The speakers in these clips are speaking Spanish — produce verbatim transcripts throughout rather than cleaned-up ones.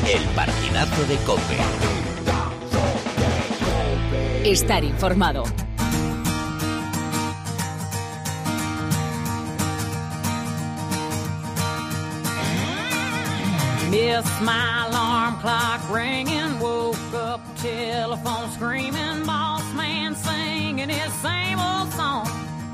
El partidazo de COPE. Estar informado. Missed my alarm clock ringing, woke up, telephone screaming, boss man singing his same old song.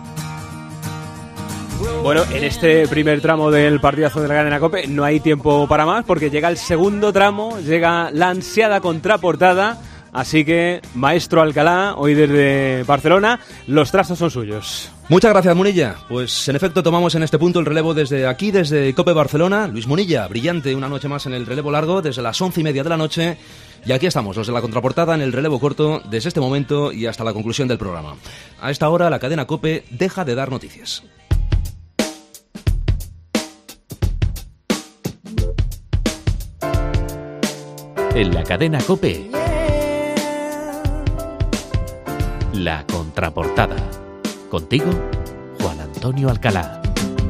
Bueno, en este primer tramo del partidazo de la cadena COPE no hay tiempo para más porque llega el segundo tramo, llega la ansiada contraportada, así que, maestro Alcalá, hoy desde Barcelona, los trazos son suyos. Muchas gracias, Munilla. Pues en efecto tomamos en este punto el relevo desde aquí, desde COPE Barcelona. Luis Munilla, brillante una noche más en el relevo largo, desde las once y media de la noche. Y aquí estamos, los de la contraportada, en el relevo corto, desde este momento y hasta la conclusión del programa. A esta hora, la cadena COPE deja de dar noticias. En la cadena COPE, la contraportada. Contigo, Juan Antonio Alcalá.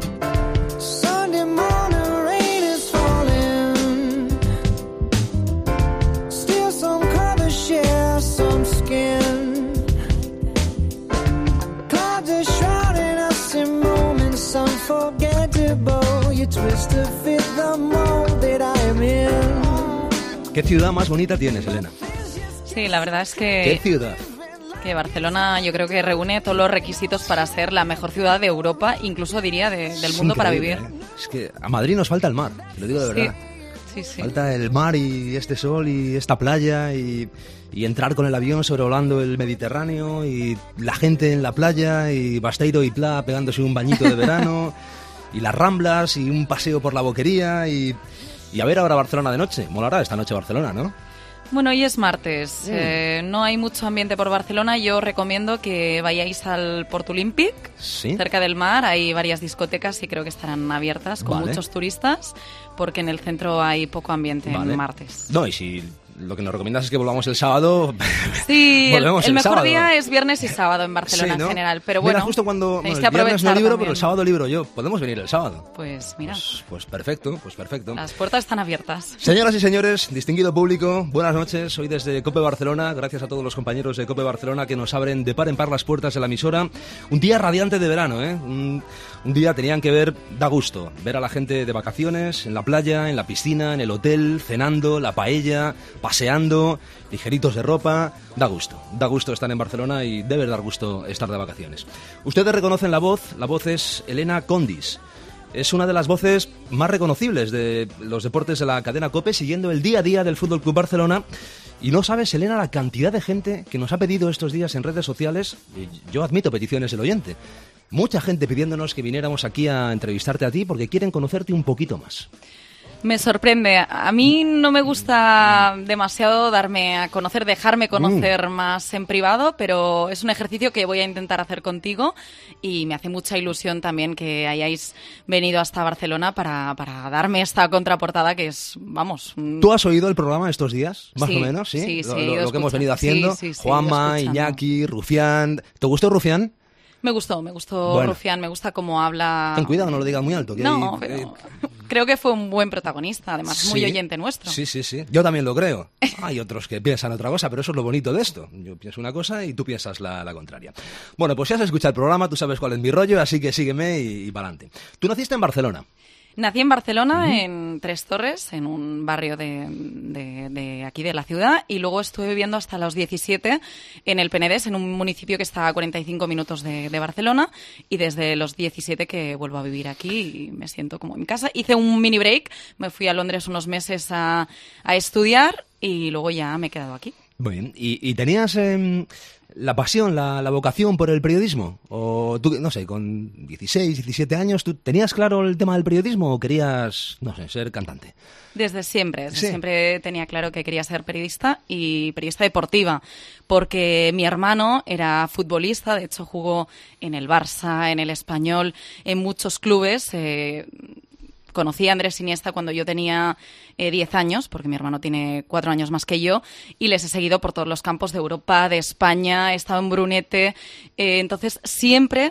¿Qué ciudad más bonita tienes, Elena? Sí, la verdad es que... ¿Qué ciudad? Que Barcelona yo creo que reúne todos los requisitos para ser la mejor ciudad de Europa, incluso diría de, del mundo para vivir. ¿eh? Es que a Madrid nos falta el mar, te lo digo de verdad. Sí, sí. Falta el mar y este sol y esta playa y, y entrar con el avión sobrevolando el Mediterráneo y la gente en la playa y Basteiro y Pla pegándose un bañito de verano y las Ramblas y un paseo por la Boquería y, y a ver ahora Barcelona de noche. Molará esta noche Barcelona, ¿no? Bueno, hoy es martes, Mm. eh, no hay mucho ambiente por Barcelona. Yo recomiendo que vayáis al Port Olímpic, ¿Sí? cerca del mar. Hay varias discotecas y creo que estarán abiertas con Vale. muchos turistas, porque en el centro hay poco ambiente Vale. en martes. No, y si lo que nos recomiendas es que volvamos el sábado... Sí, el, volvemos el el mejor sábado. día es viernes y sábado en Barcelona, Sí, ¿no? en general. Pero Mira, bueno, justo cuando tenéis bueno, que el viernes no aprovechar libro, también. pero el sábado libro yo. Podemos venir el sábado. Pues mira, Pues, pues perfecto, pues perfecto. las puertas están abiertas. Señoras y señores, distinguido público, buenas noches. Hoy desde COPE Barcelona, gracias a todos los compañeros de COPE Barcelona que nos abren de par en par las puertas de la emisora. Un día radiante de verano, ¿eh? Un, un día tenían que ver, da gusto, ver a la gente de vacaciones, en la playa, en la piscina, en el hotel, cenando, la paella, paseando, ligeritos de ropa. Da gusto, da gusto estar en Barcelona y debe dar gusto estar de vacaciones. Ustedes reconocen la voz, la voz es Elena Condis. Es una de las voces más reconocibles de los deportes de la cadena COPE, siguiendo el día a día del F C Barcelona. Y no sabes, Elena, la cantidad de gente que nos ha pedido estos días en redes sociales. Y yo admito peticiones del oyente. Mucha gente pidiéndonos que viniéramos aquí a entrevistarte a ti porque quieren conocerte un poquito más. Me sorprende. A mí no me gusta demasiado darme a conocer, dejarme conocer mm. más en privado, pero es un ejercicio que voy a intentar hacer contigo y me hace mucha ilusión también que hayáis venido hasta Barcelona para, para darme esta contraportada que es, vamos... ¿Tú has oído el programa estos días, más sí, o menos? Sí, sí, sí, Lo, sí lo, lo que hemos venido haciendo. Sí, sí, sí, Juanma, Iñaki, Rufián... ¿Te gustó Rufián? Me gustó, me gustó bueno. Rufián, me gusta cómo habla... Ten cuidado, no lo digas muy alto. Que no, hay, pero eh... creo que fue un buen protagonista, además sí, muy oyente nuestro. Sí, sí, sí. Yo también lo creo. Hay otros que piensan otra cosa, pero eso es lo bonito de esto. Yo pienso una cosa y tú piensas la, la contraria. Bueno, pues ya has escuchado el programa, tú sabes cuál es mi rollo, así que sígueme y, y para adelante. Tú naciste en Barcelona. Nací en Barcelona, uh-huh. en Tres Torres, en un barrio de, de, de aquí de la ciudad, y luego estuve viviendo hasta los diecisiete en el Penedès, en un municipio que está a cuarenta y cinco minutos de, de Barcelona, y desde los diecisiete que vuelvo a vivir aquí y me siento como en casa. Hice un mini break, me fui a Londres unos meses a, a estudiar y luego ya me he quedado aquí. Muy bien. ¿Y, y tenías eh, la pasión, la, la vocación por el periodismo? O tú, no sé, con dieciséis, diecisiete años, ¿tú tenías claro el tema del periodismo o querías, no sé, ser cantante? Desde siempre, desde sí. siempre tenía claro que quería ser periodista y periodista deportiva, porque mi hermano era futbolista, de hecho jugó en el Barça, en el Español, en muchos clubes. Eh, Conocí a Andrés Iniesta cuando yo tenía eh, diez años, porque mi hermano tiene cuatro años más que yo, y les he seguido por todos los campos de Europa, de España, he estado en Brunete. Eh, entonces, siempre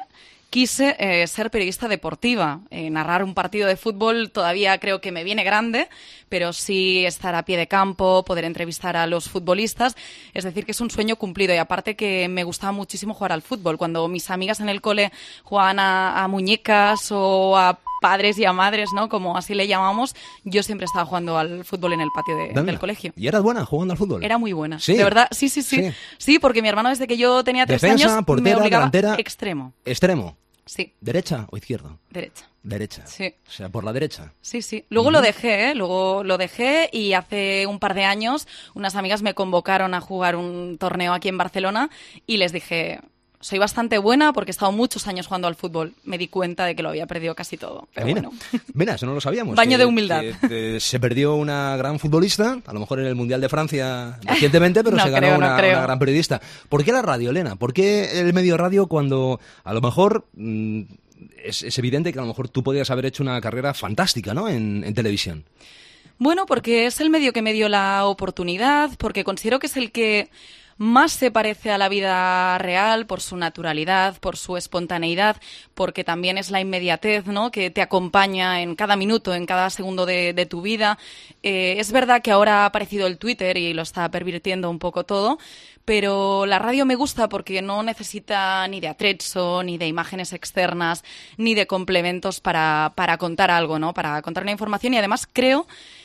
quise eh, ser periodista deportiva. Eh, narrar un partido de fútbol todavía creo que me viene grande, pero sí estar a pie de campo, poder entrevistar a los futbolistas, es decir, que es un sueño cumplido. Y aparte que me gustaba muchísimo jugar al fútbol. Cuando mis amigas en el cole jugaban a, a muñecas o a padres y a madres, ¿no? Como así le llamamos, yo siempre estaba jugando al fútbol en el patio de, del colegio. ¿Y eras buena jugando al fútbol? Era muy buena. ¿Sí? De verdad, sí, sí, sí. Sí, sí, porque mi hermano desde que yo tenía tres Defensa, años portera, me obligaba delantera, extremo. Extremo. Sí. ¿Derecha o izquierdo? Derecha. Derecha. Sí. O sea, por la derecha. Sí, sí. Luego uh-huh. lo dejé, ¿eh? Luego lo dejé y hace un par de años unas amigas me convocaron a jugar un torneo aquí en Barcelona y les dije... Soy bastante buena porque he estado muchos años jugando al fútbol. Me di cuenta de que lo había perdido casi todo. Pero mira, bueno. Mira, eso no lo sabíamos. Baño que, de humildad. Que, que se perdió una gran futbolista, a lo mejor en el Mundial de Francia recientemente, pero no se ganó creo, una, no creo. una gran periodista. ¿Por qué la radio, Elena? ¿Por qué el medio radio cuando a lo mejor... Mmm, es, es evidente que a lo mejor tú podrías haber hecho una carrera fantástica, ¿no? En, en televisión. Bueno, porque es el medio que me dio la oportunidad, porque considero que es el que... más se parece a la vida real por su naturalidad, por su espontaneidad, porque también es la inmediatez, ¿no? Que te acompaña en cada minuto, en cada segundo de, de tu vida. Eh, es verdad que ahora ha aparecido el Twitter y lo está pervirtiendo un poco todo, pero la radio me gusta porque no necesita ni de atrezzo, ni de imágenes externas, ni de complementos para, para contar algo, ¿no? Para contar una información, y además creo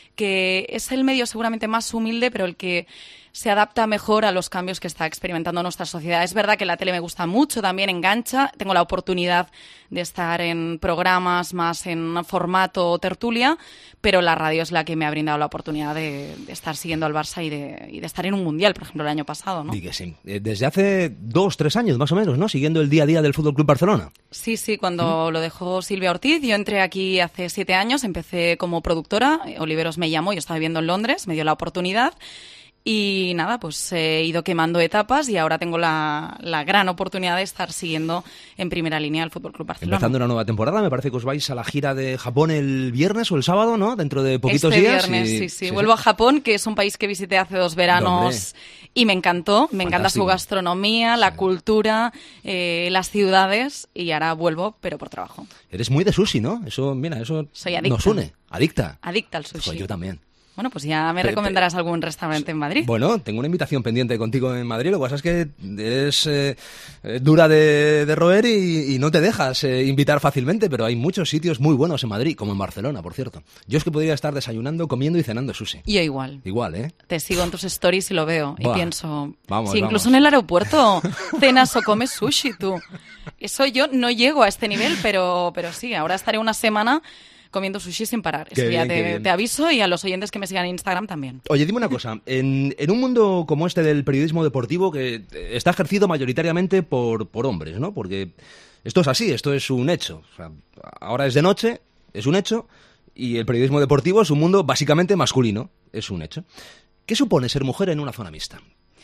que es el medio seguramente más humilde, pero el que se adapta mejor a los cambios que está experimentando nuestra sociedad. Es verdad que la tele me gusta mucho, también engancha. Tengo la oportunidad de estar en programas más en formato tertulia, pero la radio es la que me ha brindado la oportunidad de, de estar siguiendo al Barça y de, y de estar en un mundial, por ejemplo, el año pasado, ¿no? Y que sí. Desde hace dos, tres años más o menos, ¿no? Siguiendo el día a día del Fútbol Club Barcelona. Sí, sí, cuando ¿Mm? lo dejó Silvia Ortiz, yo entré aquí hace siete años, empecé como productora, Oliveros me llamó, yo estaba viviendo en Londres, me dio la oportunidad. Y nada, pues he ido quemando etapas y ahora tengo la, la gran oportunidad de estar siguiendo en primera línea al F C Barcelona. Empezando una nueva temporada, me parece que os vais a la gira de Japón el viernes o el sábado, ¿no? Dentro de poquitos este días. Viernes, y... sí, sí, sí. Vuelvo sí. a Japón, que es un país que visité hace dos veranos no, y me encantó. Me Fantástico. encanta su gastronomía, la sí. cultura, eh, las ciudades, y ahora vuelvo, pero por trabajo. Eres muy de sushi, ¿no? Eso, mira, eso Soy adicta. nos une. Adicta. Adicta al sushi. Pues yo también. Bueno, pues ya me recomendarás algún restaurante en Madrid. Bueno, tengo una invitación pendiente contigo en Madrid. Lo que pasa es que eres eh, dura de, de roer y, y no te dejas eh, invitar fácilmente, pero hay muchos sitios muy buenos en Madrid, como en Barcelona, por cierto. Yo es que podría estar desayunando, comiendo y cenando sushi. Yo igual. Igual, ¿eh? Te sigo en tus stories y lo veo. Buah. Y pienso, vamos, si incluso vamos. en el aeropuerto cenas o comes sushi tú. Eso yo no llego a este nivel, pero, pero sí, ahora estaré una semana comiendo sushi sin parar. Eso ya te, te aviso, y a los oyentes que me sigan en Instagram también. Oye, dime una cosa. En, en un mundo como este del periodismo deportivo, que está ejercido mayoritariamente por, por hombres, ¿no? Porque esto es así, esto es un hecho. O sea, ahora es de noche, es un hecho, y el periodismo deportivo es un mundo básicamente masculino, es un hecho. ¿Qué supone ser mujer en una zona mixta?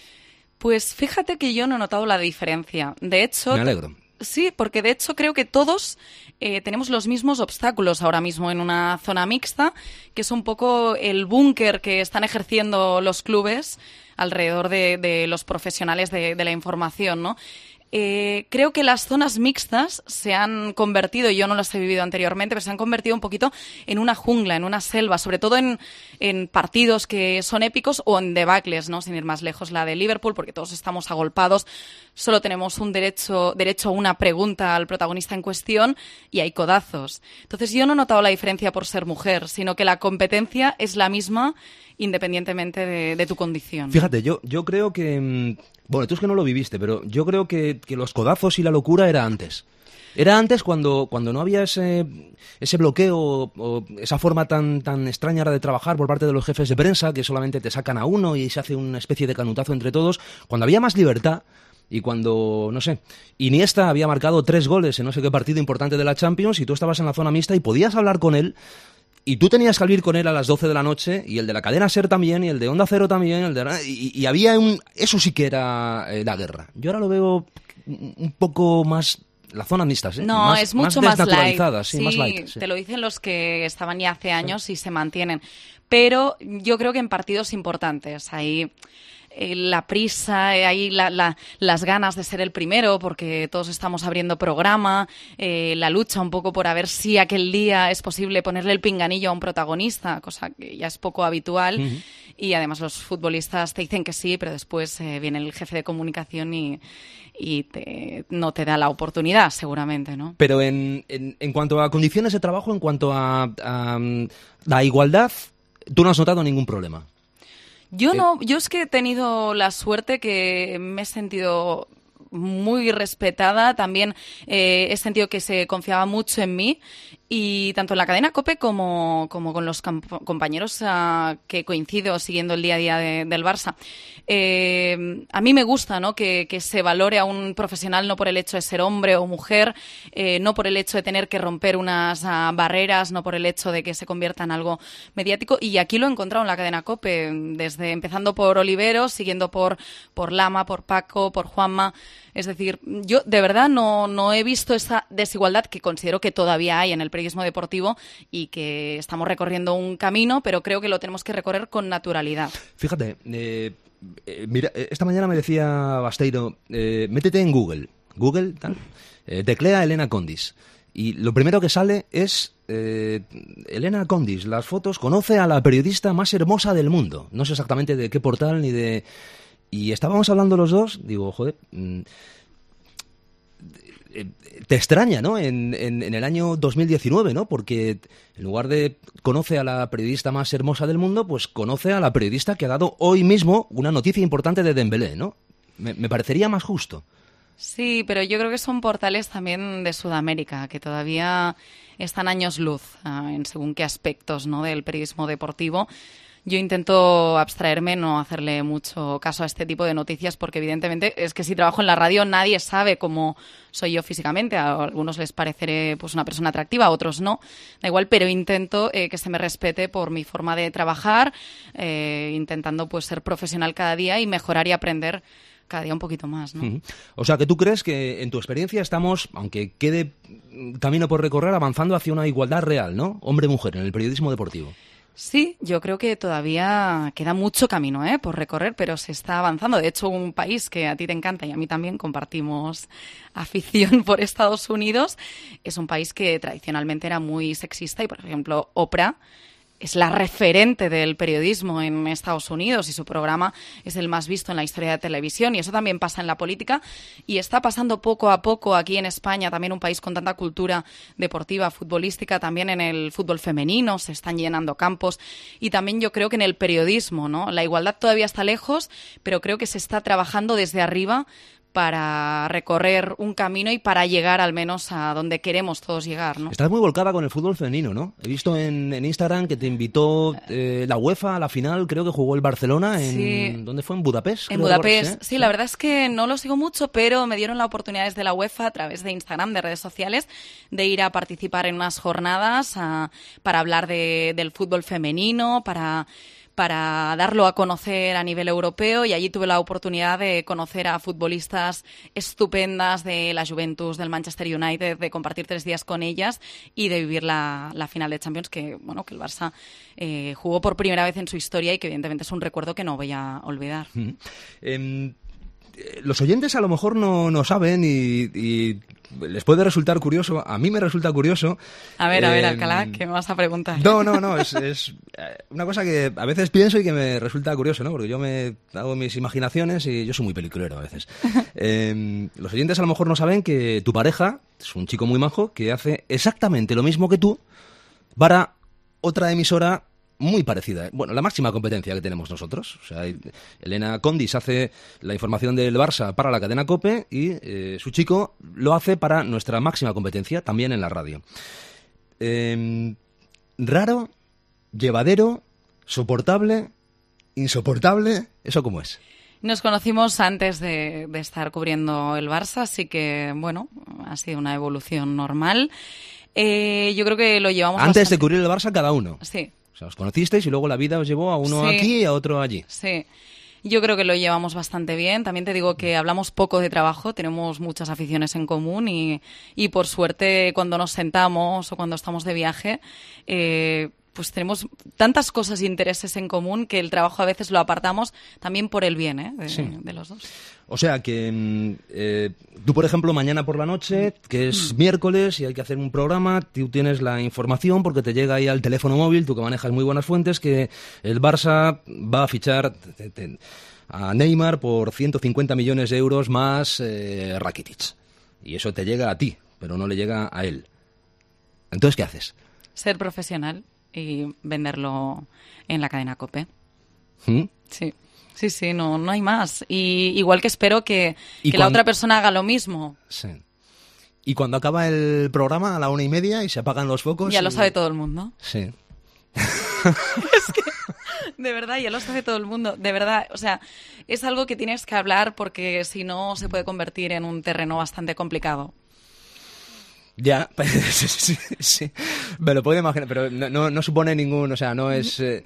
Pues fíjate que yo no he notado la diferencia. De hecho... Me alegro. Sí, porque de hecho creo que todos eh, tenemos los mismos obstáculos ahora mismo en una zona mixta, que es un poco el búnker que están ejerciendo los clubes alrededor de, de los profesionales de, de la información, ¿no? Eh, creo que las zonas mixtas se han convertido, yo no las he vivido anteriormente, pero se han convertido un poquito en una jungla, en una selva, sobre todo en, en partidos que son épicos o en debacles, ¿no? Sin ir más lejos, la de Liverpool, porque todos estamos agolpados, solo tenemos un derecho, derecho a una pregunta al protagonista en cuestión y hay codazos. Entonces yo no he notado la diferencia por ser mujer, sino que la competencia es la misma independientemente de, de tu condición. Fíjate, yo, yo creo que... Bueno, tú es que no lo viviste, pero yo creo que, que los codazos y la locura era antes. Era antes cuando, cuando no había ese, ese bloqueo o, o esa forma tan, tan extraña de trabajar por parte de los jefes de prensa, que solamente te sacan a uno y se hace una especie de canutazo entre todos. Cuando había más libertad y cuando, no sé, Iniesta había marcado tres goles en no sé qué partido importante de la Champions y tú estabas en la zona mixta y podías hablar con él. Y tú tenías que salir con él a las doce de la noche, y el de la cadena SER también, y el de Onda Cero también, el de... y, y había un... Eso sí que era eh, la guerra. Yo ahora lo veo un poco más... La zona mixta, ¿eh? No, más, es mucho más más light. Sí, sí, más light. Sí. Te lo dicen los que estaban ya hace años y se mantienen. pero yo creo que en partidos importantes. Ahí eh, la prisa, eh, ahí la, la, las ganas de ser el primero, porque todos estamos abriendo programa, eh, la lucha un poco por a ver si aquel día es posible ponerle el pinganillo a un protagonista, cosa que ya es poco habitual. Uh-huh. Y además los futbolistas te dicen que sí, pero después eh, viene el jefe de comunicación y, y te, no te da la oportunidad, seguramente, ¿no? Pero en, en, en cuanto a condiciones de trabajo, en cuanto a, a la igualdad, tú no has notado ningún problema. Yo no, yo es que he tenido la suerte que me he sentido muy respetada, también eh, he sentido que se confiaba mucho en mí, y tanto en la cadena COPE como, como con los camp- compañeros uh, que coincido siguiendo el día a día de, del Barça. Eh, a mí me gusta, ¿no?, que, que se valore a un profesional no por el hecho de ser hombre o mujer, eh, no por el hecho de tener que romper unas uh, barreras, no por el hecho de que se convierta en algo mediático, y aquí lo he encontrado en la cadena COPE, desde empezando por Olivero, siguiendo por, por Lama, por Paco, por Juanma. Es decir, yo de verdad no, no he visto esa desigualdad que considero que todavía hay en el periodismo deportivo y que estamos recorriendo un camino, pero creo que lo tenemos que recorrer con naturalidad. Fíjate, eh, eh, mira, esta mañana me decía Basteiro, eh, métete en Google, Google, tal, eh, teclea Elena Condis, y lo primero que sale es eh, Elena Condis, las fotos, conoce a la periodista más hermosa del mundo. No sé exactamente de qué portal ni de... Y estábamos hablando los dos, digo, joder, mmm, te extraña, ¿no? En, en, en el año dos mil diecinueve, ¿no? Porque en lugar de conoce a la periodista más hermosa del mundo, pues conoce a la periodista que ha dado hoy mismo una noticia importante de Dembélé, ¿no? Me, me parecería más justo. Sí, pero yo creo que son portales también de Sudamérica, que todavía están años luz uh, en según qué aspectos, ¿no?, del periodismo deportivo. Yo intento abstraerme, no hacerle mucho caso a este tipo de noticias, porque evidentemente es que si trabajo en la radio nadie sabe cómo soy yo físicamente. A algunos les pareceré pues una persona atractiva, a otros no. Da igual, pero intento eh, que se me respete por mi forma de trabajar, eh, intentando pues ser profesional cada día y mejorar y aprender cada día un poquito más, ¿no? Uh-huh. O sea, que tú crees que en tu experiencia estamos, aunque quede camino por recorrer, avanzando hacia una igualdad real, ¿no? Hombre-mujer en el periodismo deportivo. Sí, yo creo que todavía queda mucho camino ¿eh? por recorrer, pero se está avanzando. De hecho, un país que a ti te encanta y a mí también, compartimos afición por Estados Unidos, es un país que tradicionalmente era muy sexista y, por ejemplo, Oprah es la referente del periodismo en Estados Unidos y su programa es el más visto en la historia de televisión, y eso también pasa en la política y está pasando poco a poco aquí en España, también un país con tanta cultura deportiva, futbolística, también en el fútbol femenino se están llenando campos, y también yo creo que en el periodismo, ¿no? La igualdad todavía está lejos, pero creo que se está trabajando desde arriba para recorrer un camino y para llegar al menos a donde queremos todos llegar, ¿no? Estás muy volcada con el fútbol femenino, ¿no? He visto en, en Instagram que te invitó eh, la UEFA a la final, creo que jugó el Barcelona en... Sí. ¿Dónde fue? En Budapest. En Budapest, ¿eh? Sí, la verdad es que no lo sigo mucho, pero me dieron la oportunidad desde la UEFA a través de Instagram, de redes sociales, de ir a participar en unas jornadas a, para hablar de, del fútbol femenino, para... para darlo a conocer a nivel europeo, y allí tuve la oportunidad de conocer a futbolistas estupendas de la Juventus, del Manchester United, de compartir tres días con ellas y de vivir la, la final de Champions que, bueno, que el Barça eh, jugó por primera vez en su historia y que evidentemente es un recuerdo que no voy a olvidar. Mm. Eh, los oyentes a lo mejor no, no saben y, y les puede resultar curioso, a mí me resulta curioso. A ver, a ver, eh, Alcalá, ¿qué me vas a preguntar? No, no, no, es, es una cosa que a veces pienso y que me resulta curioso, ¿no? Porque yo me hago mis imaginaciones y yo soy muy peliculero a veces. eh, los oyentes a lo mejor no saben que tu pareja es un chico muy majo que hace exactamente lo mismo que tú para otra emisora muy parecida. Bueno, la máxima competencia que tenemos nosotros. O sea, Elena Condis hace la información del Barça para la cadena COPE y eh, su chico lo hace para nuestra máxima competencia, también en la radio. Eh, raro, llevadero, soportable, insoportable, ¿eso cómo es? Nos conocimos antes de, de estar cubriendo el Barça, así que, bueno, ha sido una evolución normal. Eh, yo creo que lo llevamos... Antes bastante... de cubrir el Barça cada uno. Sí. O sea, os conocisteis y luego la vida os llevó a uno Sí. aquí y a otro allí. Sí. Yo creo que lo llevamos bastante bien. También te digo que hablamos poco de trabajo, tenemos muchas aficiones en común y, y por suerte cuando nos sentamos o cuando estamos de viaje, eh, pues tenemos tantas cosas e intereses en común que el trabajo a veces lo apartamos también por el bien, ¿eh? de, Sí. de los dos. O sea que eh, tú, por ejemplo, mañana por la noche, que es miércoles y hay que hacer un programa, tú tienes la información porque te llega ahí al teléfono móvil, tú que manejas muy buenas fuentes, que el Barça va a fichar te, te, a Neymar por ciento cincuenta millones de euros más eh, Rakitic. Y eso te llega a ti, pero no le llega a él. Entonces, ¿qué haces? Ser profesional y venderlo en la cadena COPE. ¿Mm? Sí, sí, sí, no, no hay más. Y igual que espero que, ¿Y que la cuando- otra persona haga lo mismo. Sí. Y cuando acaba el programa a la una y media y se apagan los focos... Ya y- lo sabe todo el mundo. Sí. De verdad, ya lo sabe todo el mundo. De verdad, o sea, es algo que tienes que hablar porque si no se puede convertir en un terreno bastante complicado. Ya, sí, sí, sí, me lo puedo imaginar, pero no, no, no supone ningún, o sea, no es eh,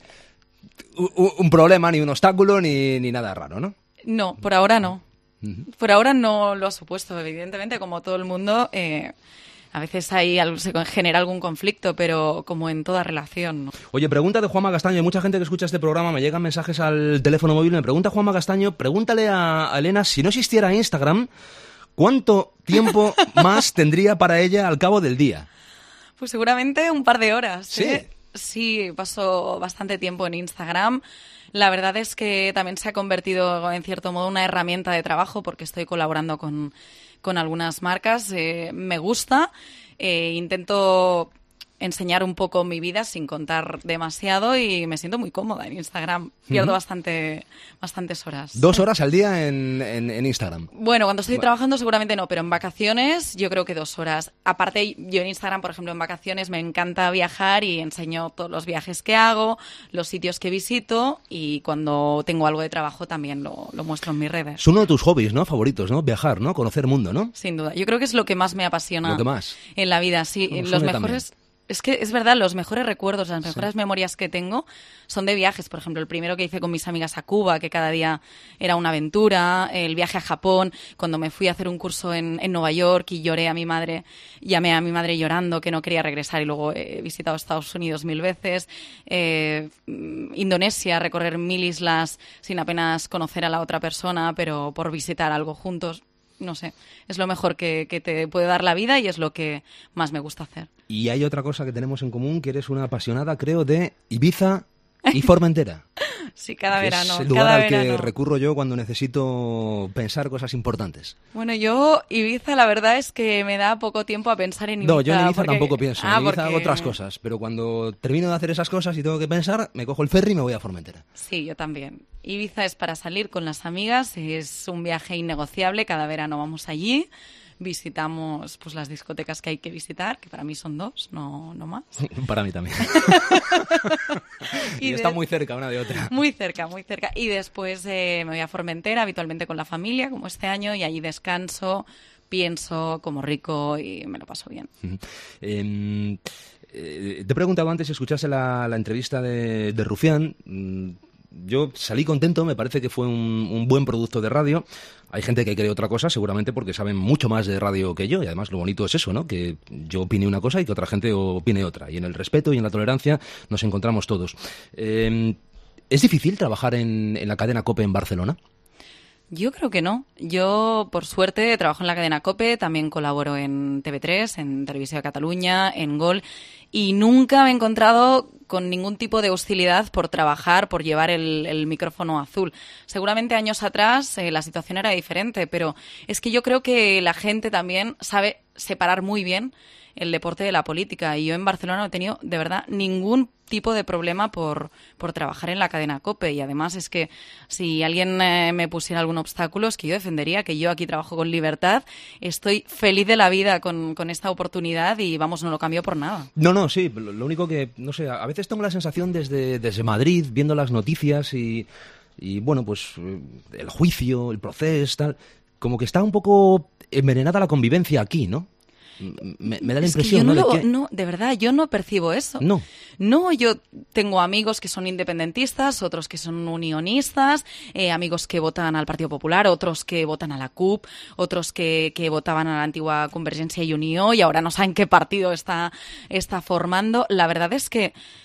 un, un problema, ni un obstáculo, ni, ni nada raro, ¿no? No, por ahora no. Por ahora no lo ha supuesto, evidentemente, como todo el mundo. Eh, a veces hay, al- se genera algún conflicto, pero como en toda relación, ¿no? Oye, pregunta de Juanma Castaño, hay mucha gente que escucha este programa, me llegan mensajes al teléfono móvil, me pregunta Juanma Castaño, pregúntale a, a Elena, si no existiera Instagram, ¿cuánto tiempo más tendría para ella al cabo del día? Pues seguramente un par de horas. Sí. ¿eh? Sí, paso bastante tiempo en Instagram. La verdad es que también se ha convertido, en cierto modo, una herramienta de trabajo porque estoy colaborando con, con algunas marcas. Eh, me gusta. Eh, intento enseñar un poco mi vida sin contar demasiado y me siento muy cómoda en Instagram. Pierdo Ujú. bastante, bastantes horas. Dos horas al día en, en, en Instagram. Bueno, cuando estoy trabajando seguramente no, pero en vacaciones yo creo que dos horas. Aparte, yo en Instagram, por ejemplo, en vacaciones me encanta viajar y enseño todos los viajes que hago, los sitios que visito y cuando tengo algo de trabajo también lo, lo muestro en mis redes. Es uno de tus hobbies, ¿no? Favoritos, ¿no? Viajar, ¿no? Conocer mundo, ¿no? Sin duda. Yo creo que es lo que más me apasiona Lo que más. en la vida. Sí, Nos los une mejores... Es que es verdad, los mejores recuerdos, las mejores memorias que tengo son de viajes. Por ejemplo, el primero que hice con mis amigas a Cuba, que cada día era una aventura, el viaje a Japón, cuando me fui a hacer un curso en, en Nueva York y lloré a mi madre, llamé a mi madre llorando que no quería regresar y luego he visitado Estados Unidos mil veces, eh, Indonesia, recorrer mil islas sin apenas conocer a la otra persona, pero por visitar algo juntos. No sé, es lo mejor que, que te puede dar la vida y es lo que más me gusta hacer. Y hay otra cosa que tenemos en común, que eres una apasionada, creo, de Ibiza y Formentera. Sí, cada que verano. Es el lugar cada al que verano. recurro yo cuando necesito pensar cosas importantes. Bueno, yo Ibiza la verdad es que me da poco tiempo a pensar en Ibiza. No, yo en Ibiza porque- tampoco pienso. Ah, en Ibiza porque- hago otras cosas, pero cuando termino de hacer esas cosas y tengo que pensar, me cojo el ferry y me voy a Formentera. Sí, yo también. Ibiza es para salir con las amigas, es un viaje innegociable, cada verano vamos allí, visitamos pues las discotecas que hay que visitar, que para mí son dos, no, no más. Para mí también. y Y está de- muy cerca una de otra. Muy cerca, muy cerca. Y después eh, me voy a Formentera, habitualmente con la familia, como este año, y allí descanso, pienso, como rico y me lo paso bien. Eh, eh, te he preguntado antes si escuchaste la, la entrevista de, de Rufián. Mm, Yo salí contento, me parece que fue un, un buen producto de radio. Hay gente que cree otra cosa, seguramente porque saben mucho más de radio que yo. Y además lo bonito es eso, ¿no? Que yo opine una cosa y que otra gente opine otra. Y en el respeto y en la tolerancia nos encontramos todos. Eh, ¿Es difícil trabajar en, en la cadena COPE en Barcelona? Yo creo que no. Yo, por suerte, trabajo en la cadena COPE, también colaboro en T V tres, en Televisión de Cataluña, en Gol, y nunca me he encontrado con ningún tipo de hostilidad por trabajar, por llevar el, el micrófono azul. Seguramente años atrás eh, la situación era diferente, pero es que yo creo que la gente también sabe separar muy bien el deporte de la política, y yo en Barcelona no he tenido, de verdad, ningún tipo de problema por, por trabajar en la cadena COPE, y además es que si alguien eh, me pusiera algún obstáculo, es que yo defendería que yo aquí trabajo con libertad, estoy feliz de la vida con, con esta oportunidad y vamos, no lo cambio por nada. No, no, sí, lo, lo único que, no sé, a veces tengo la sensación desde, desde Madrid, viendo las noticias y, y, bueno, pues eh, el juicio, el proceso, tal, como que está un poco envenenada la convivencia aquí, ¿no? Me, me da la Es que impresión, yo no, ¿no? lo- De que... no, de verdad, yo no percibo eso. No. No, yo tengo amigos que son independentistas, otros que son unionistas, eh, amigos que votan al Partido Popular, otros que votan a la C U P, otros que, que votaban a la antigua Convergencia y Unió y ahora no saben qué partido está, está formando. La verdad es que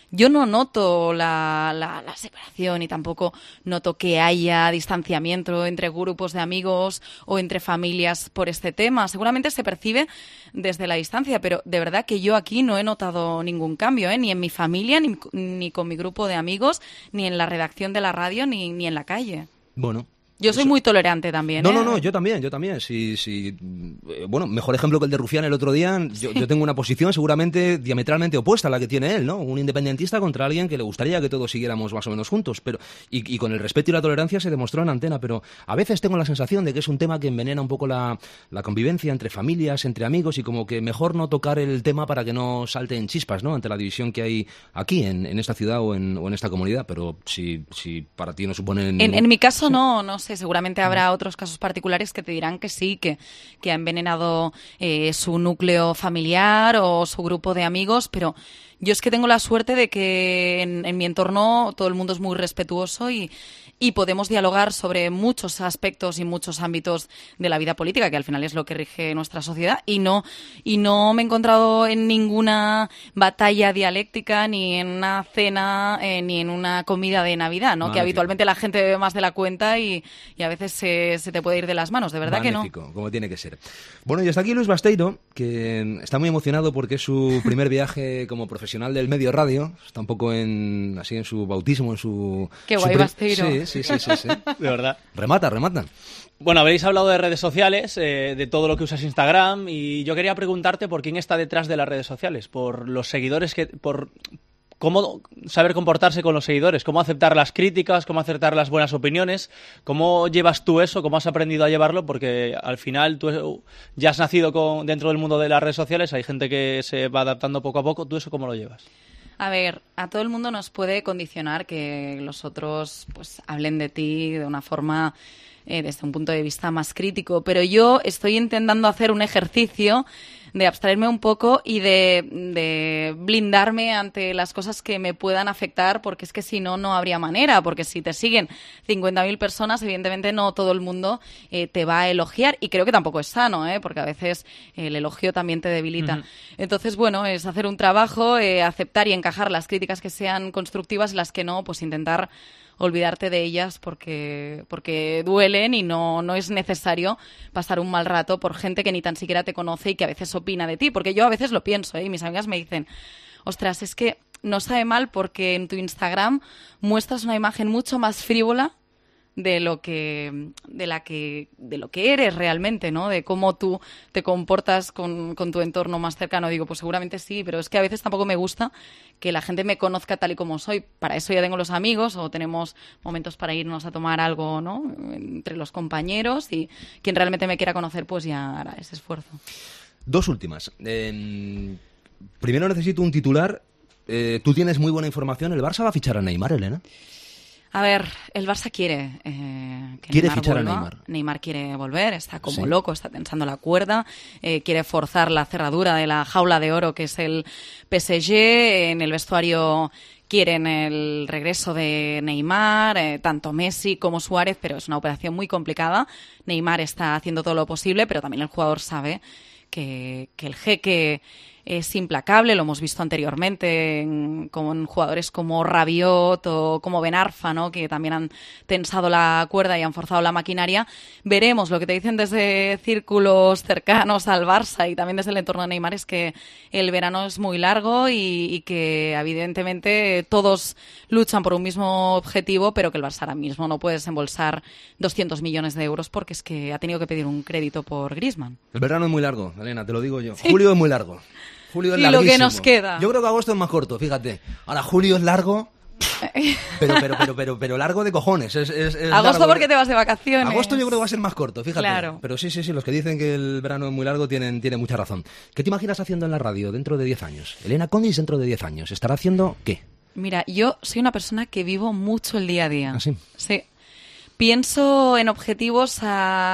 yo no noto la, la, la separación y tampoco noto que haya distanciamiento entre grupos de amigos o entre familias por este tema. Seguramente se percibe desde la distancia, pero de verdad que yo aquí no he notado ningún cambio, ¿eh? Ni en mi familia, ni, ni con mi grupo de amigos, ni en la redacción de la radio, ni, ni en la calle. Bueno. Yo soy muy tolerante también, No, ¿eh? no, no, yo también, yo también. Sí, sí. Bueno, mejor ejemplo que el de Rufián el otro día. Yo, yo tengo una posición seguramente diametralmente opuesta a la que tiene él, ¿no? Un independentista contra alguien que le gustaría que todos siguiéramos más o menos juntos. Pero y, y con el respeto y la tolerancia se demostró en antena. Pero a veces tengo la sensación de que es un tema que envenena un poco la, la convivencia entre familias, entre amigos, y como que mejor no tocar el tema para que no salten chispas, ¿no? Ante la división que hay aquí, en, en esta ciudad o en, o en esta comunidad. Pero si, si para ti no suponen... En, en mi caso sí. no, no sé, seguramente habrá otros casos particulares que te dirán que sí, que, que ha envenenado eh, su núcleo familiar o su grupo de amigos, pero yo es que tengo la suerte de que en, en mi entorno todo el mundo es muy respetuoso y, y podemos dialogar sobre muchos aspectos y muchos ámbitos de la vida política, que al final es lo que rige nuestra sociedad, y no, y no me he encontrado en ninguna batalla dialéctica, ni en una cena, eh, ni en una comida de Navidad, ¿no? Que habitualmente la gente bebe más de la cuenta y, y a veces se, se te puede ir de las manos, de verdad Magnífico, que no. como tiene que ser. Bueno, y hasta aquí Luis Basteiro, que está muy emocionado porque es su primer viaje como profesional del medio radio. Está un poco en, así en su bautismo, en su... Qué su guay, pri- Basteiro. Sí, sí, sí, sí, sí. De verdad. Remata, remata. Bueno, habéis hablado de redes sociales, eh, de todo lo que usas Instagram, y yo quería preguntarte por quién está detrás de las redes sociales, por los seguidores, que, por cómo saber comportarse con los seguidores, cómo aceptar las críticas, cómo aceptar las buenas opiniones, cómo llevas tú eso, cómo has aprendido a llevarlo, porque al final tú ya has nacido con, dentro del mundo de las redes sociales, hay gente que se va adaptando poco a poco, ¿tú eso cómo lo llevas? A ver, a todo el mundo nos puede condicionar que los otros pues hablen de ti de una forma eh, desde un punto de vista más crítico, pero yo estoy intentando hacer un ejercicio de abstraerme un poco y de, de blindarme ante las cosas que me puedan afectar, porque es que si no, no habría manera, porque si te siguen cincuenta mil personas, evidentemente no todo el mundo eh, te va a elogiar, y creo que tampoco es sano, ¿eh? Porque a veces el elogio también te debilita. Uh-huh. Entonces, bueno, es hacer un trabajo, eh, aceptar y encajar las críticas que sean constructivas y las que no, pues intentar olvidarte de ellas porque porque duelen y no, no es necesario pasar un mal rato por gente que ni tan siquiera te conoce y que a veces opina de ti. Porque yo a veces lo pienso, ¿eh? Y mis amigas me dicen, ostras, es que no sabe mal porque en tu Instagram muestras una imagen mucho más frívola de lo que de la que de lo que eres realmente, ¿no? De cómo tú te comportas con, con tu entorno más cercano. Digo, pues seguramente sí, pero es que a veces tampoco me gusta que la gente me conozca tal y como soy. Para eso ya tengo los amigos o tenemos momentos para irnos a tomar algo, ¿no? Entre los compañeros, y quien realmente me quiera conocer pues ya hará ese esfuerzo. Dos últimas. Eh, primero necesito un titular. Eh, tú tienes muy buena información. ¿El Barça va a fichar a Neymar, Elena? A ver, el Barça quiere eh, que quiere Neymar fichar vuelva. a Neymar. Neymar quiere volver, está como Sí. loco, está tensando la cuerda, eh, quiere forzar la cerradura de la jaula de oro que es el P S G. En el vestuario quieren el regreso de Neymar, eh, tanto Messi como Suárez, pero es una operación muy complicada. Neymar está haciendo todo lo posible, pero también el jugador sabe que, que el jeque es implacable, lo hemos visto anteriormente en, con jugadores como Rabiot o como Ben Arfa, ¿no? Que también han tensado la cuerda y han forzado la maquinaria. Veremos. Lo que te dicen desde círculos cercanos al Barça y también desde el entorno de Neymar es que el verano es muy largo y, y que evidentemente todos luchan por un mismo objetivo, pero que el Barça ahora mismo no puede desembolsar doscientos millones de euros porque es que ha tenido que pedir un crédito por Griezmann. El verano es muy largo, Elena, te lo digo yo. Sí. Julio es muy largo. Julio es y larguísimo. lo que nos queda. Yo creo que agosto es más corto, fíjate. Ahora julio es largo, pero pero pero pero pero largo de cojones. Es, es, es agosto largo. Porque te vas de vacaciones. Agosto yo creo que va a ser más corto, fíjate. Claro. Pero sí, sí, sí, los que dicen que el verano es muy largo tienen, tienen mucha razón. ¿Qué te imaginas haciendo en la radio dentro de diez años? Elena Condis dentro de diez años. ¿Estará haciendo qué? Mira, yo soy una persona que vivo mucho el día a día. ¿Ah, sí? Sí. Pienso en objetivos a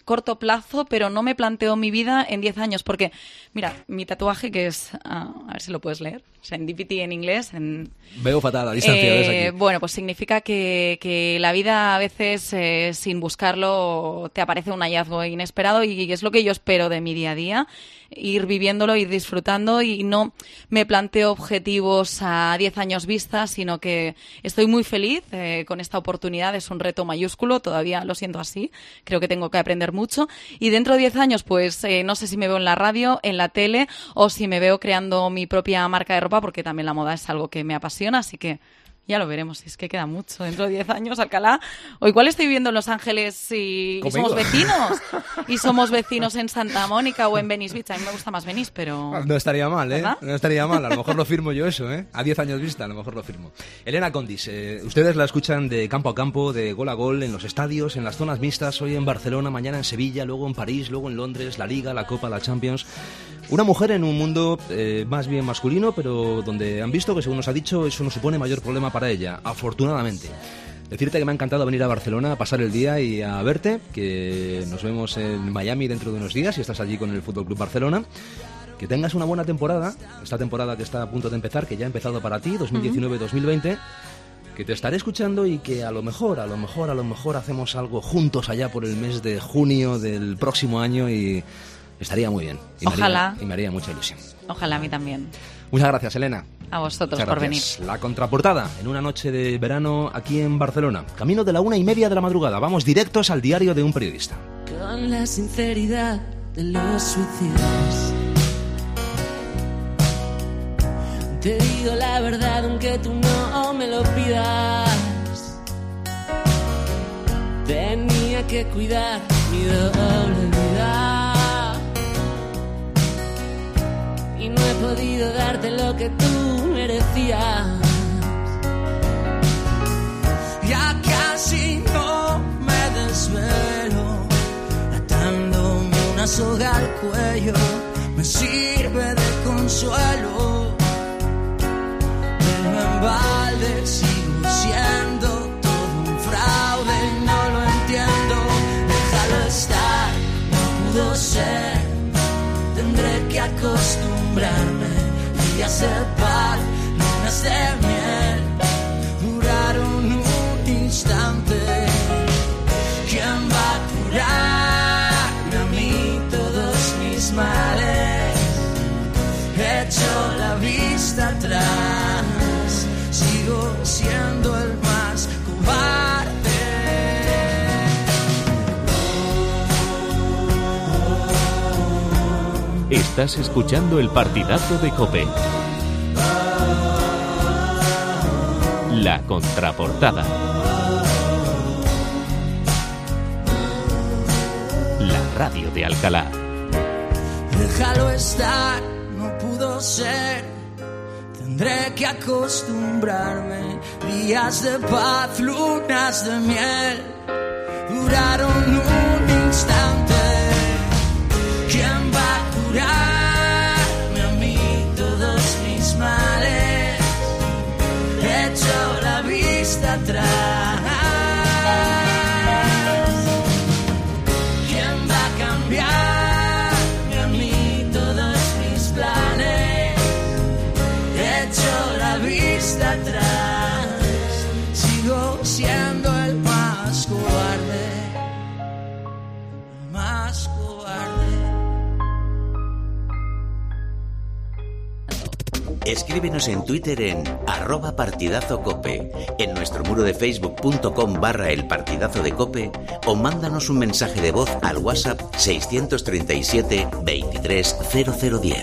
corto plazo, pero no me planteo mi vida en diez años, porque, mira, mi tatuaje que es, uh, a ver si lo puedes leer, Serendipity en inglés. En, Veo fatal a distancia, eh, ves aquí. Bueno, pues significa que, que la vida a veces, eh, sin buscarlo, te aparece un hallazgo inesperado y es lo que yo espero de mi día a día, ir viviéndolo, ir disfrutando y no me planteo objetivos a diez años vista, sino que estoy muy feliz eh, con esta oportunidad. Es un reto mayúsculo, todavía lo siento así, creo que tengo que aprender mucho y dentro de diez años pues eh, no sé si me veo en la radio, en la tele o si me veo creando mi propia marca de ropa, porque también la moda es algo que me apasiona, así que ya lo veremos, si es que queda mucho. Dentro de diez años, Alcalá, o igual estoy viviendo en Los Ángeles y, y somos vecinos. Y somos vecinos en Santa Mónica o en Venice Beach. A mí me gusta más Venice, pero... No estaría mal, ¿eh? ¿verdad? No estaría mal. A lo mejor lo firmo yo eso, ¿eh? A diez años vista, a lo mejor lo firmo. Elena Condis, eh, ustedes la escuchan de campo a campo, de gol a gol, en los estadios, en las zonas mixtas, hoy en Barcelona, mañana en Sevilla, luego en París, luego en Londres, la Liga, la Copa, la Champions. Una mujer en un mundo eh, más bien masculino, pero donde han visto que, según nos ha dicho, eso no supone mayor problema para ella, afortunadamente. Decirte que me ha encantado venir a Barcelona a pasar el día y a verte, que nos vemos en Miami dentro de unos días, si estás allí con el F C Barcelona. Que tengas una buena temporada, esta temporada que está a punto de empezar, que ya ha empezado para ti, dos mil diecinueve dos mil veinte, que te estaré escuchando y que a lo mejor, a lo mejor, a lo mejor hacemos algo juntos allá por el mes de junio del próximo año y estaría muy bien. Y Ojalá. Me haría, y me haría mucha ilusión. Ojalá, a mí también. Muchas gracias, Elena. A vosotros Muchas por gracias. venir. La contraportada, en una noche de verano aquí en Barcelona. Camino de la una y media de la madrugada. Vamos directos al diario de un periodista. Con la sinceridad de los suicidas, te digo la verdad aunque tú no me lo pidas. Tenía que cuidar mi doble vida y no he podido darte lo que tú merecías. Ya casi no me desvelo, atándome una soga al cuello me sirve de consuelo. Pero en balde sigo siendo todo un fraude y no lo entiendo. Déjalo estar, no pudo ser. Tendré que acostumbrarme. Días de paz, lunas de miel, duraron un instante. ¿Quién va a curarme a mí todos mis males? He hecho la vista atrás, sigo siendo el más cobarde. Estás escuchando el partidazo de COPE. La contraportada. La radio de Alcalá. Déjalo estar, no pudo ser. Tendré que acostumbrarme. Días de paz, lunas de miel, duraron un instante. ¿Quién va a curarme a mí todos mis males? He hecho la vista atrás. ¿Quién va a cambiarme a mí todos mis planes? He hecho la vista atrás. Sigo siendo el más cobarde, el más cobarde. Escríbenos en Twitter en arroba partidazo cope, en nuestro muro de facebook.com barra el partidazo de cope o mándanos un mensaje de voz al WhatsApp seiscientos treinta y siete veintitrés cero cero diez.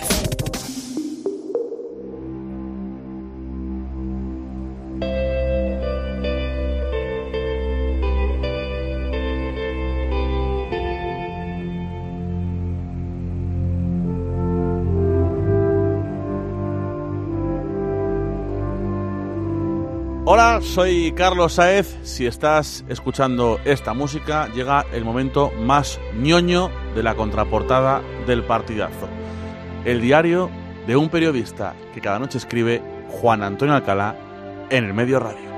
Hola, soy Carlos Saez. Si estás escuchando esta música, llega el momento más ñoño de la contraportada del partidazo. El diario de un periodista que cada noche escribe Juan Antonio Alcalá en el Medio Radio.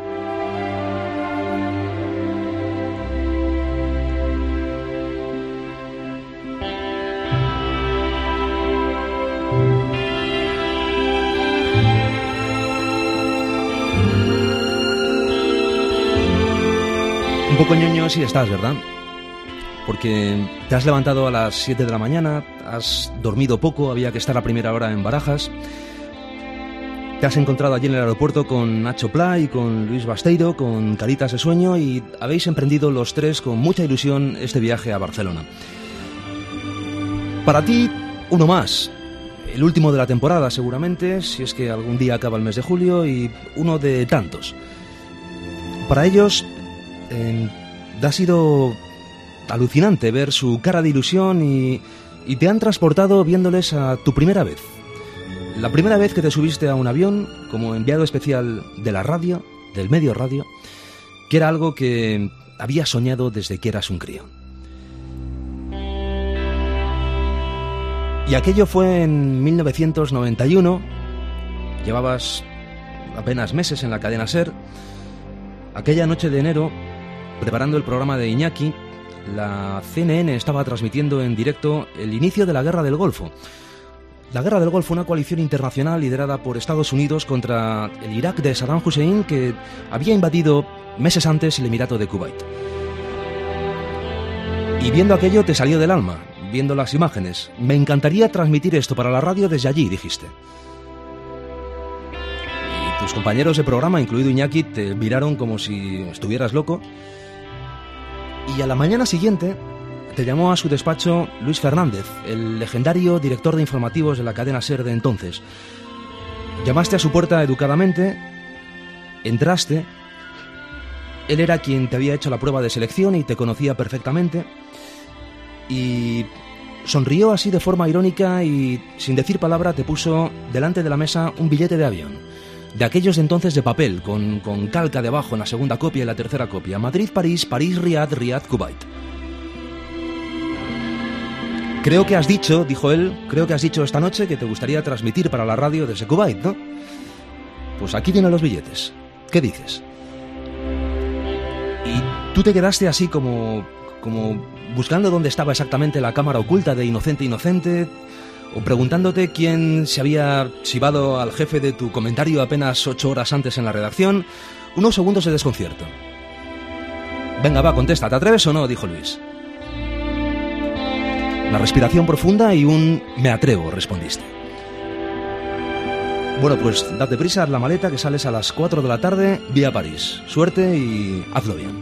Un poco ñoño sí estás, ¿verdad? Porque te has levantado a las siete de la mañana, has dormido poco, había que estar a primera hora en Barajas. Te has encontrado allí en el aeropuerto con Nacho Pla y con Luis Basteiro, con caritas de sueño, y habéis emprendido los tres con mucha ilusión este viaje a Barcelona. Para ti, uno más. El último de la temporada, seguramente, si es que algún día acaba el mes de julio, y uno de tantos. Para ellos, eh, ha sido alucinante ver su cara de ilusión y, y te han transportado viéndoles a tu primera vez. La primera vez que te subiste a un avión como enviado especial de la radio, del medio radio, que era algo que habías soñado desde que eras un crío. Y aquello fue en mil novecientos noventa y uno, llevabas apenas meses en la cadena SER. Aquella noche de enero, preparando el programa de Iñaki, la C N N estaba transmitiendo en directo el inicio de la Guerra del Golfo. La Guerra del Golfo, una coalición internacional liderada por Estados Unidos contra el Irak de Saddam Hussein, que había invadido meses antes el Emirato de Kuwait. Y viendo aquello te salió del alma, viendo las imágenes. Me encantaría transmitir esto para la radio desde allí, dijiste. Y tus compañeros de programa, incluido Iñaki, te miraron como si estuvieras loco. Y a la mañana siguiente te llamó a su despacho Luis Fernández, el legendario director de informativos de la cadena SER de entonces. Llamaste a su puerta educadamente, entraste. Él era quien te había hecho la prueba de selección y te conocía perfectamente. Y sonrió así de forma irónica y, sin decir palabra, te puso delante de la mesa un billete de avión. De aquellos de entonces de papel, con, con calca debajo en la segunda copia y la tercera copia. Madrid-París, París-Riad, Riad-Kuwait. Creo que has dicho, dijo él, creo que has dicho esta noche que te gustaría transmitir para la radio desde Kuwait, ¿no? Pues aquí tienen los billetes. ¿Qué dices? Y tú te quedaste así como, como buscando dónde estaba exactamente la cámara oculta de Inocente Inocente, o preguntándote quién se había chivado al jefe de tu comentario apenas ocho horas antes en la redacción. Unos segundos de desconcierto. Venga, va, contesta, ¿te atreves o no?, dijo Luis. Una respiración profunda y un me atrevo, respondiste. Bueno, pues date prisa, haz la maleta, que sales a las cuatro de la tarde vía París. Suerte y hazlo bien.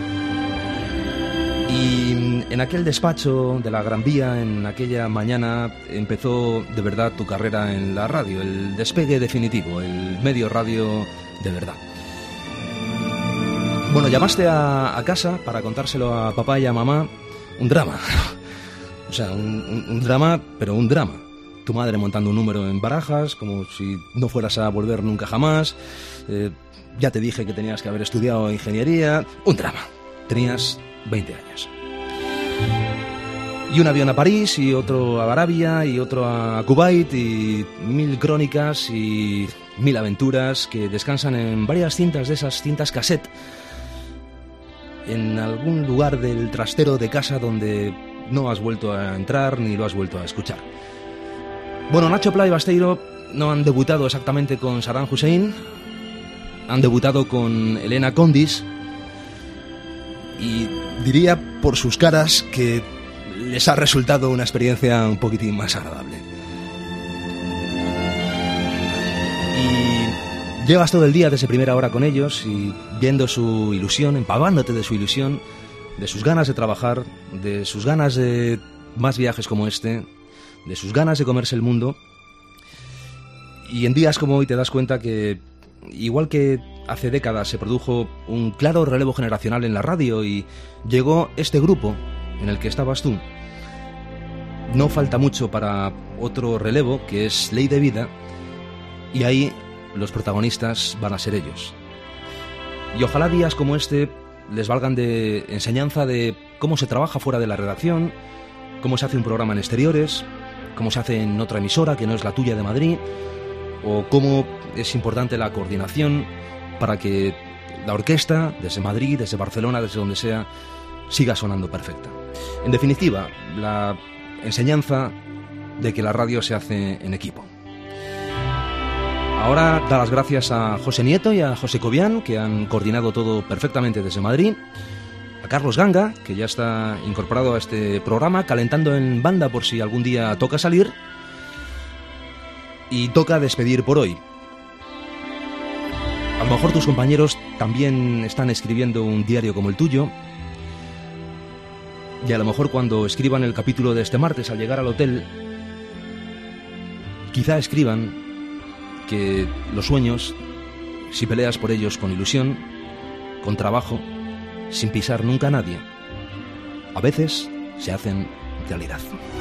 Y en aquel despacho de la Gran Vía, en aquella mañana, empezó de verdad tu carrera en la radio, el despegue definitivo, el medio radio de verdad. Bueno, llamaste a, a casa para contárselo a papá y a mamá. Un drama. O sea, un, un, un drama, pero un drama. Tu madre montando un número en Barajas, como si no fueras a volver nunca jamás. Eh, ya te dije que tenías que haber estudiado ingeniería. Un drama. Tenías veinte años. Y un avión a París, y otro a Arabia, y otro a Kuwait, y mil crónicas y mil aventuras que descansan en varias cintas de esas cintas cassette, en algún lugar del trastero de casa donde no has vuelto a entrar ni lo has vuelto a escuchar. Bueno, Nacho Pla y Basteiro no han debutado exactamente con Saddam Hussein, han debutado con Elena Condis, y diría por sus caras que les ha resultado una experiencia un poquitín más agradable. Y llevas todo el día desde primera hora con ellos y viendo su ilusión, empavándote de su ilusión, de sus ganas de trabajar, de sus ganas de más viajes como este, de sus ganas de comerse el mundo. Y en días como hoy te das cuenta que, igual que hace décadas se produjo un claro relevo generacional en la radio y llegó este grupo en el que estabas tú, no falta mucho para otro relevo, que es Ley de Vida, y ahí los protagonistas van a ser ellos. Y ojalá días como este les valgan de enseñanza de cómo se trabaja fuera de la redacción, cómo se hace un programa en exteriores, cómo se hace en otra emisora que no es la tuya de Madrid, o cómo es importante la coordinación para que la orquesta, desde Madrid, desde Barcelona, desde donde sea, siga sonando perfecta. En definitiva, la enseñanza de que la radio se hace en equipo. Ahora da las gracias a José Nieto y a José Cobian, que han coordinado todo perfectamente desde Madrid. a Carlos Ganga, que ya está incorporado a este programa, calentando en banda por si algún día toca salir. Y toca despedir por hoy. A lo mejor tus compañeros también están escribiendo un diario como el tuyo. Y a lo mejor cuando escriban el capítulo de este martes al llegar al hotel, quizá escriban que los sueños, si peleas por ellos con ilusión, con trabajo, sin pisar nunca a nadie, a veces se hacen realidad.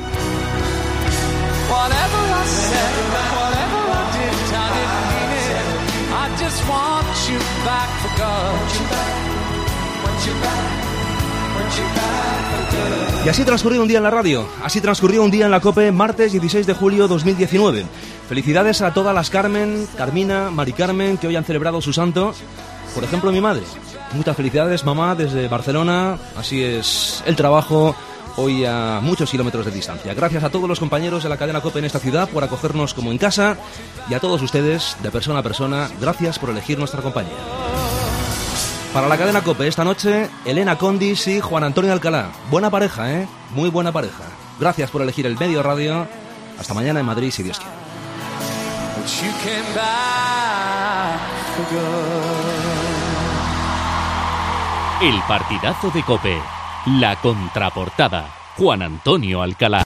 Y así transcurrió un día en la radio, así transcurrió un día en la COPE, martes dieciséis de julio dos mil diecinueve. Felicidades a todas las Carmen, Carmina, Mari Carmen, que hoy han celebrado su santo. Por ejemplo, mi madre. Muchas felicidades, mamá, desde Barcelona. Así es el trabajo hoy a muchos kilómetros de distancia. Gracias a todos los compañeros de la cadena COPE en esta ciudad por acogernos como en casa. Y a todos ustedes, de persona a persona, gracias por elegir nuestra compañía. Para la cadena COPE esta noche, Elena Condis y Juan Antonio Alcalá. Buena pareja, ¿eh? Muy buena pareja. Gracias por elegir el medio radio. Hasta mañana en Madrid, si Dios quiere. El partidazo de COPE. La contraportada. Juan Antonio Alcalá.